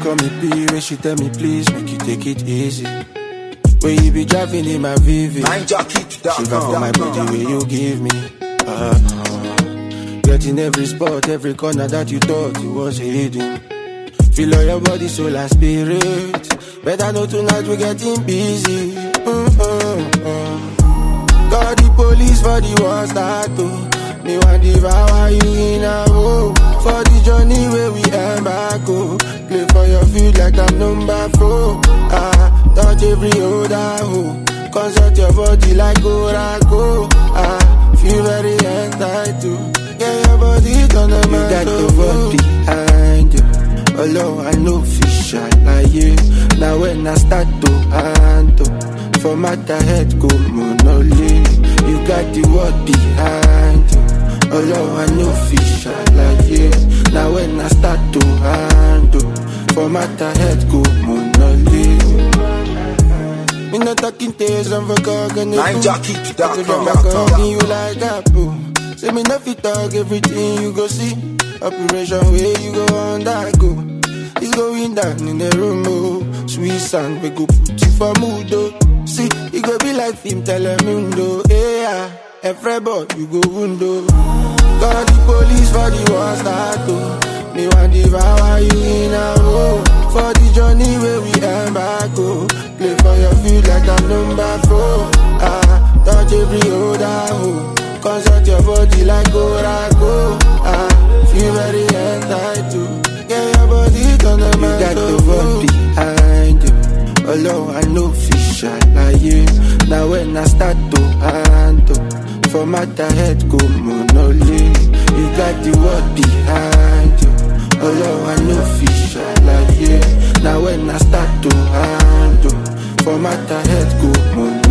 call me P, when she tell me please, make you take it easy. When you be driving in my VV, shiver for my body when you give me. Getting every spot, every corner that you thought it was hidden. Feel all your body, soul and spirit. Better know tonight we're getting busy. Call the police for the war start to. Me want devour you in a row. For the journey where we embark, oh. Play for your feet like I'm number 4. Touch every other hoe. Consult your body like Oracle. Feel very entitled. Yeah, your body turn a man. You got the work behind you. Although I know fish like you. Now when I start to handle, for matter head go monolly. You got the work behind you. Although I know fish like you. Now when I start to handle, for matter head go monolly. Me not talking tears and for cock and you you like apple. Say me not fit talk everything you go see. Operation where you go undergo. It's going down in the room, oh. Sweet sound, we go put you for mood, oh. See, it go be like film Telemundo, yeah. Every boy, you go window. Call the police for the war start, oh. Me want devour you in a row. For the journey where we embark, oh. Play for your feet like I'm number 4. Touch every other hoe. Consult your body like Oracle. Feel very entitled. Yeah, your body turn a man. You got the work behind you. Although I know fish like you. Now when I start to handle, for matter head go monolly. You got the work behind you. Although I know fish like you. Now when I start to handle, for matter head go monolly.